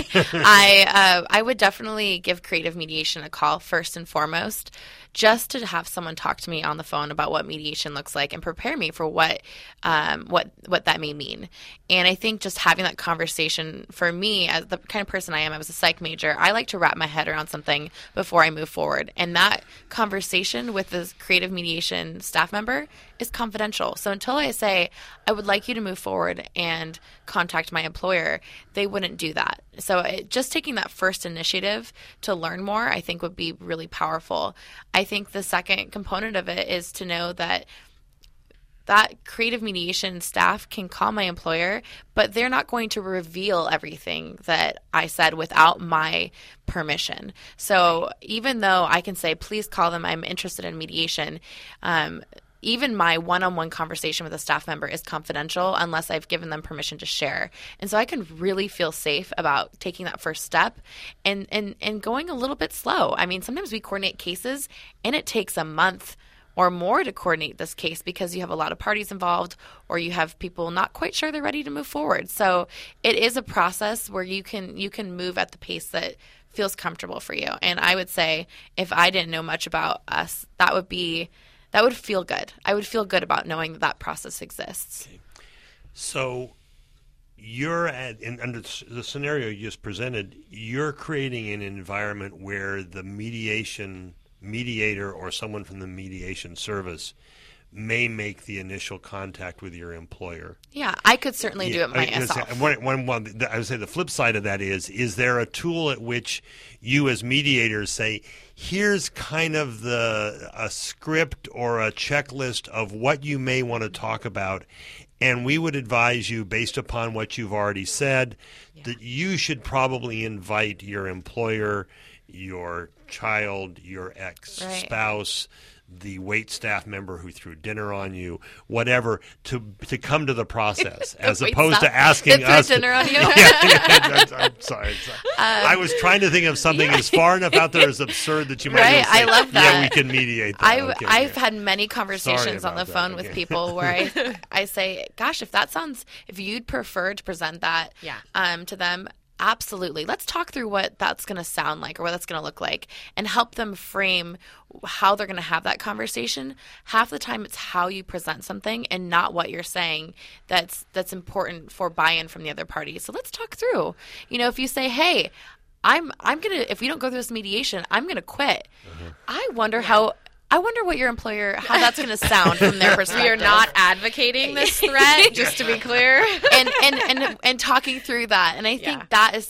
I would definitely give Creative Mediation a call first and foremost, just to have someone talk to me on the phone about what mediation looks like and prepare me for what that may mean. And I think just having that conversation, for me, as the kind of person I am, I was a psych major, I like to wrap my head around something before I move forward. And that conversation with the Creative Mediation staff member is confidential. So until I say, I would like you to move forward and contact my employer, they wouldn't do that. So just taking that first initiative to learn more, I think would be really powerful. I think the second component of it is to know that Creative Mediation staff can call my employer, but they're not going to reveal everything that I said without my permission. So even though I can say, please call them, I'm interested in mediation, even my one-on-one conversation with a staff member is confidential unless I've given them permission to share. And so I can really feel safe about taking that first step and going a little bit slow. I mean, sometimes we coordinate cases and it takes a month or more to coordinate this case because you have a lot of parties involved or you have people not quite sure they're ready to move forward. So it is a process where you can move at the pace that feels comfortable for you. And I would say if I didn't know much about us, that would feel good. I would feel good about knowing that process exists. Okay. So you're under the scenario you just presented, you're creating an environment where the mediator or someone from the mediation service may make the initial contact with your employer. Yeah, I could certainly do it myself. I would say the flip side of that is there a tool at which you as mediators say, here's kind of a script or a checklist of what you may want to talk about, and we would advise you, based upon what you've already said, that you should probably invite your employer, your child, your ex-spouse, the wait staff member who threw dinner on you, whatever, to come to the process, as opposed to asking us. Dinner on you? I'm sorry. I was trying to think of something as far enough out there as absurd that you might say, I love that. Yeah, we can mediate that. I've had many conversations on the phone with people where I say, gosh, if you'd prefer to present that to them, absolutely. Let's talk through what that's going to sound like or what that's going to look like and help them frame how they're going to have that conversation. Half the time it's how you present something and not what you're saying that's important for buy-in from the other party. So let's talk through. If you say, hey, I'm going to, if we don't go through this mediation, I'm going to quit. I wonder what your employer, how that's going to sound from their perspective. We are not advocating this threat, just to be clear. and talking through that. And I think that is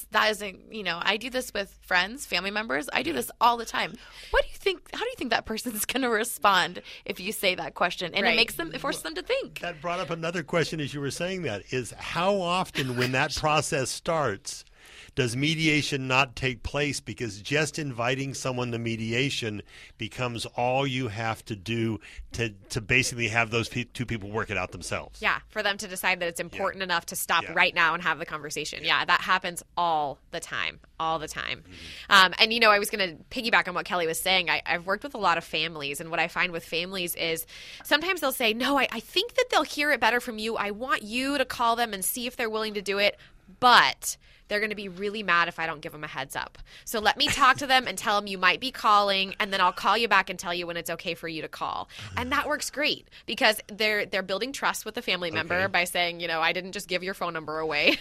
I do this with friends, family members. I do this all the time. How do you think that person's going to respond if you say that question? And it forces them to think. That brought up another question as you were saying that, is how often when that process starts, does mediation not take place? Because just inviting someone to mediation becomes all you have to do to basically have those two people work it out themselves. Yeah, for them to decide that it's important enough to stop right now and have the conversation. Yeah, that happens all the time. All the time. And, I was going to piggyback on what Kelly was saying. I've worked with a lot of families, and what I find with families is sometimes they'll say, no, I think that they'll hear it better from you. I want you to call them and see if they're willing to do it, but they're going to be really mad if I don't give them a heads up. So let me talk to them and tell them you might be calling, and then I'll call you back and tell you when it's okay for you to call. And that works great because they're building trust with the family member by saying, I didn't just give your phone number away.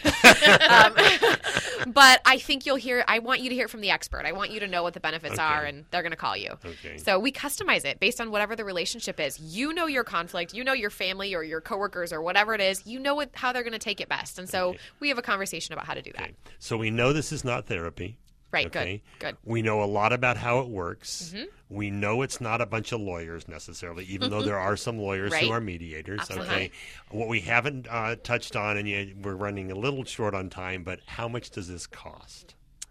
But I think I want you to hear it from the expert. I want you to know what the benefits are, and they're going to call you. So we customize it based on whatever the relationship is. You know your conflict. You know your family or your coworkers or whatever it is. You know how they're going to take it best. And so we have a conversation about how to do that. So we know this is not therapy. Right, good. We know a lot about how it works. We know it's not a bunch of lawyers necessarily, even though there are some lawyers who are mediators. Absolutely. Okay. What we haven't touched on, and we're running a little short on time, but how much does this cost?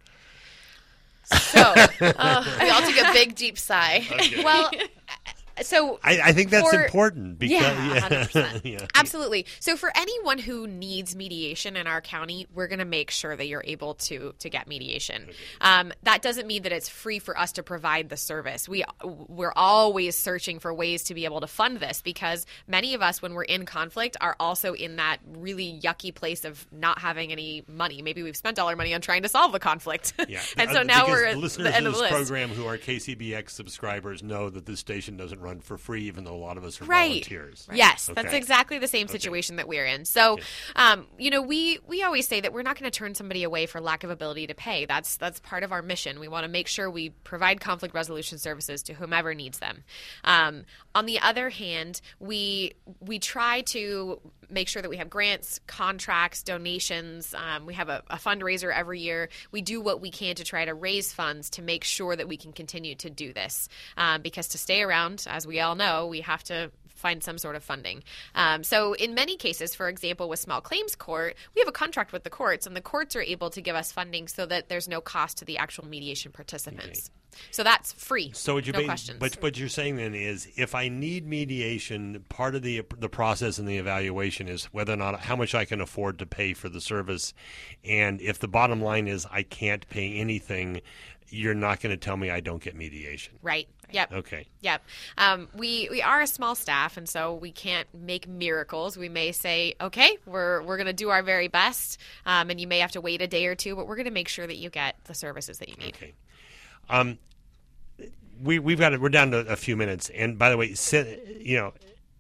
So we all took a big, deep sigh. Well, so I think that's important because 100%. Absolutely. So for anyone who needs mediation in our county, we're going to make sure that you're able to get mediation. That doesn't mean that it's free for us to provide the service. We're always searching for ways to be able to fund this because many of us, when we're in conflict, are also in that really yucky place of not having any money. Maybe we've spent all our money on trying to solve the conflict. And so now we're at the end of the list. Listeners of this program who are KCBX subscribers know that this station doesn't run for free, even though a lot of us are volunteers. Yes, that's exactly the same situation that we're in. So, we always say that we're not going to turn somebody away for lack of ability to pay. That's part of our mission. We want to make sure we provide conflict resolution services to whomever needs them. On the other hand, we try to make sure that we have grants, contracts, donations. We have a fundraiser every year. We do what we can to try to raise funds to make sure that we can continue to do this. Because to stay around, as we all know, we have to find some sort of funding. So in many cases, for example, with small claims court, we have a contract with the courts, and the courts are able to give us funding so that there's no cost to the actual mediation participants. So that's free. So no questions. But what you're saying then is, if I need mediation, part of the process and the evaluation is whether or not how much I can afford to pay for the service, and if the bottom line is I can't pay anything, you're not going to tell me I don't get mediation. Right. Yep. Okay. Yep. We are a small staff, and so we can't make miracles. We may say, okay, we're going to do our very best, and you may have to wait a day or two, but we're going to make sure that you get the services that you need. Okay. We're down to a few minutes, and by the way,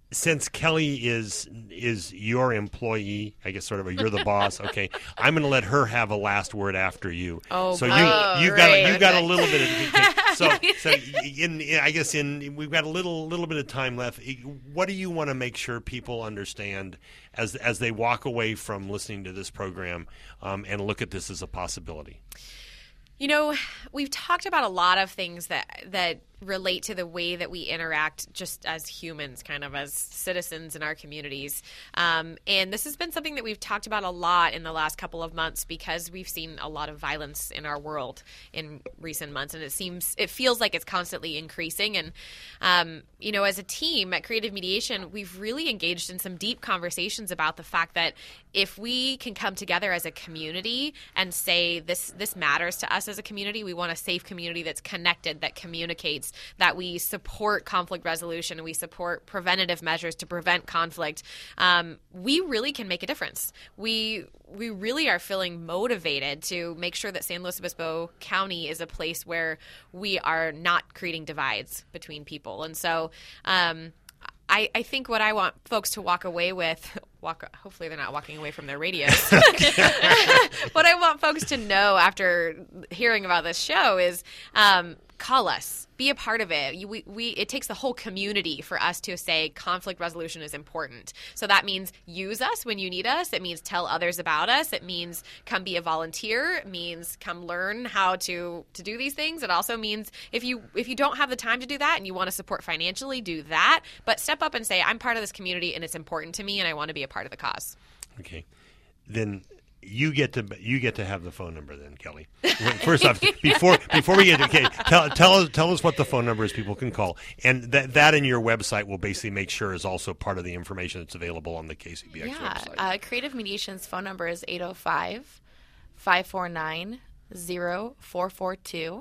since Kelly is your employee, I guess, sort of, or you're the boss. Okay, I'm going to let her have a last word after you. Oh, so right. you got a little bit of we've got a little bit of time left. What do you want to make sure people understand as they walk away from listening to this program and look at this as a possibility? You know, we've talked about a lot of things that relate to the way that we interact just as humans, kind of as citizens in our communities. And this has been something that we've talked about a lot in the last couple of months because we've seen a lot of violence in our world in recent months. And it feels like it's constantly increasing. And, you know, as a team at Creative Mediation, we've really engaged in some deep conversations about the fact that if we can come together as a community and say this matters to us as a community, we want a safe community that's connected, that communicates, that we support conflict resolution and we support preventative measures to prevent conflict, we really can make a difference. We really are feeling motivated to make sure that San Luis Obispo County is a place where we are not creating divides between people. And so I think what I want folks to walk away with, hopefully they're not walking away from their radios. What I want folks to know after hearing about this show is call us. Be a part of it. It takes the whole community for us to say conflict resolution is important. So that means use us when you need us. It means tell others about us. It means come be a volunteer. It means come learn how to do these things. It also means if you don't have the time to do that and you want to support financially, do that. But step up and say, I'm part of this community and it's important to me and I want to be a part of the cause. Okay. Then you get to have the phone number then, Kelly. First off, before we get tell us what the phone number is people can call, and that in your website will basically make sure is also part of the information that's available on the KCBX website. Creative Mediation's phone number is 805-549-0442,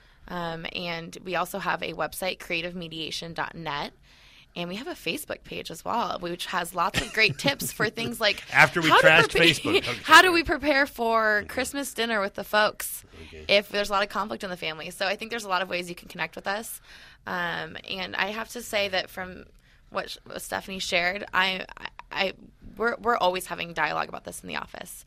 and we also have a website, creativemediation.net. And we have a Facebook page as well, which has lots of great tips for things like after we trashed Facebook. Okay. How do we prepare for Christmas dinner with the folks if there's a lot of conflict in the family? So I think there's a lot of ways you can connect with us. And I have to say that from what Stephanie shared, we're always having dialogue about this in the office.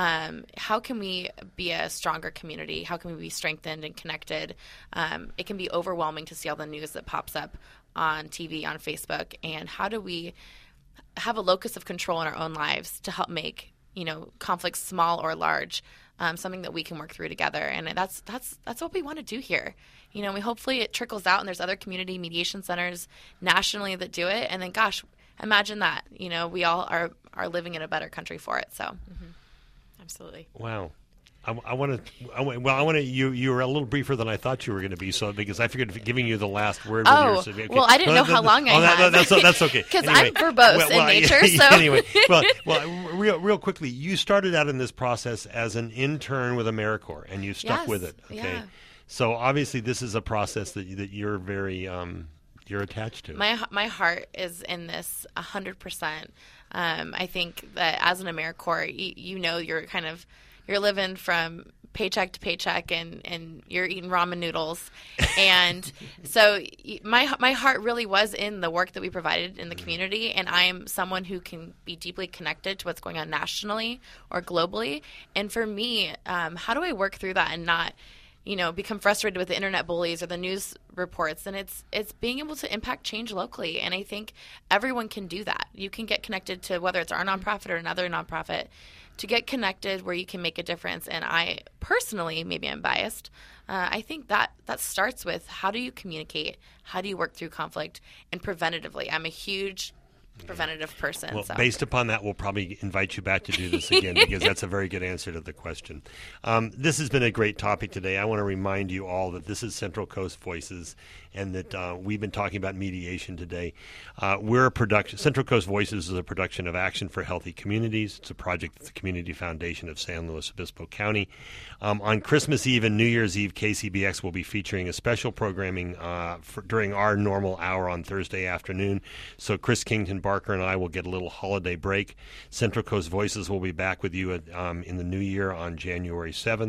How can we be a stronger community? How can we be strengthened and connected? It can be overwhelming to see all the news that pops up on TV, on Facebook, and how do we have a locus of control in our own lives to help make, conflicts small or large, something that we can work through together. And that's what we want to do here. Hopefully it trickles out and there's other community mediation centers nationally that do it. And then, gosh, imagine that, we all are living in a better country for it. So, Absolutely. Wow. I want to. You were a little briefer than I thought you were going to be, because I figured giving you the last word. Oh, okay. Well, I didn't know how long I had. That's okay. Because anyway, I'm verbose in nature. So anyway, real quickly, you started out in this process as an intern with AmeriCorps, and you stuck with it. Okay, yeah. So obviously, this is a process that you're very you're attached to. My heart is in this 100%. I think that as an AmeriCorps, you're living from paycheck to paycheck and you're eating ramen noodles. And so my heart really was in the work that we provided in the community. And I'm someone who can be deeply connected to what's going on nationally or globally. And for me, how do I work through that and not, become frustrated with the internet bullies or the news reports? And it's being able to impact change locally. And I think everyone can do that. You can get connected to whether it's our nonprofit or another nonprofit, to get connected where you can make a difference. And I personally, maybe I'm biased, I think that starts with how do you communicate? How do you work through conflict? And preventatively. I'm a huge preventative person. Well, based upon that, we'll probably invite you back to do this again because that's a very good answer to the question. This has been a great topic today. I want to remind you all that this is Central Coast Voices and that we've been talking about mediation today. We're a production. Central Coast Voices is a production of Action for Healthy Communities. It's a project of the Community Foundation of San Luis Obispo County. On Christmas Eve and New Year's Eve, KCBX will be featuring a special programming during our normal hour on Thursday afternoon. So Chris Kington Barker and I will get a little holiday break. Central Coast Voices will be back with you in the new year on January 7th.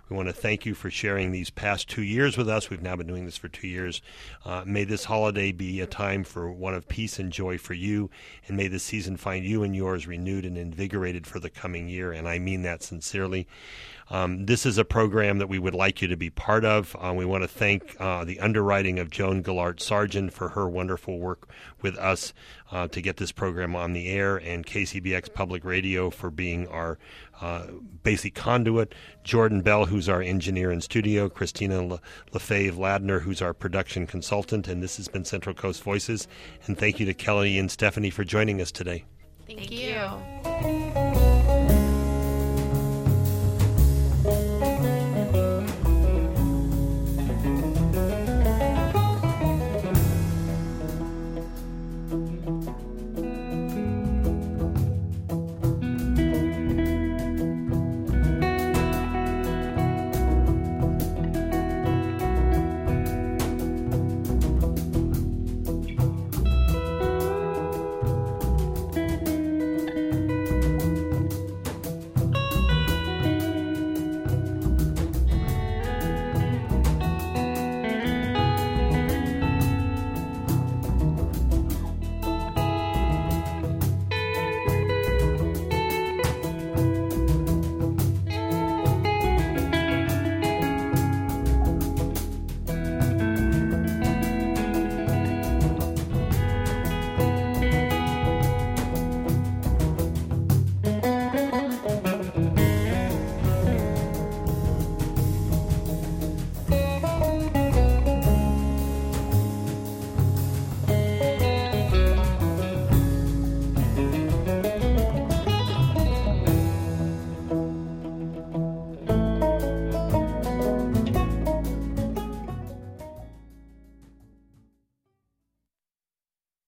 We want to thank you for sharing these past 2 years with us. We've now been doing this for 2 years. May this holiday be a time for one of peace and joy for you, and may this season find you and yours renewed and invigorated for the coming year, and I mean that sincerely. This is a program that we would like you to be part of. We want to thank the underwriting of Joan Gillard Sargent for her wonderful work with us to get this program on the air, and KCBX Public Radio for being our basic conduit, Jordan Bell, who's our engineer in studio, Christina Lefebvre-Ladner, who's our production consultant, and this has been Central Coast Voices. And thank you to Kelly and Stephanie for joining us today. Thank you.